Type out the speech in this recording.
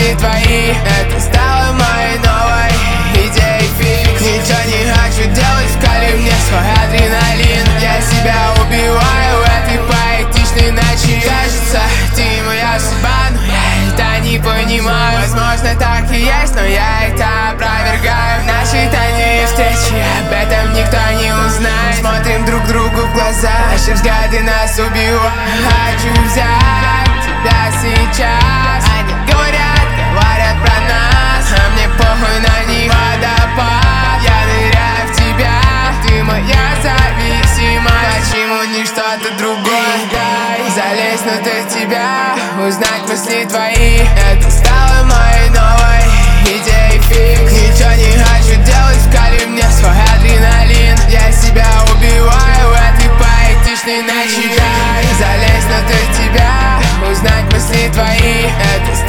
мысли твои. Это стало моей новой идеей фикс. Ничего не хочу делать, вкали мне свой адреналин. Я себя убиваю в этой поэтичной ночи. Кажется, ты моя судьба, но я это не понимаю. Возможно, так и есть, но я это опровергаю. Наши тайные встречи, об этом никто не узнает. Смотрим друг другу в глаза, наши взгляды нас убивают. Хочу взять тебя сейчас. Они говорят про нас, а мне похуй на них. Водопад, я ныряю в тебя. Ты моя зависимость. Почему не что-то другое? Залезнуть в тебя, узнать мысли твои. Это стало моей новой идеей фикс. Ничего не хочу делать, вкали мне свой адреналин. Я себя убиваю в этой поэтичной ночи. Залезнуть в тебя, узнать мысли твои. Это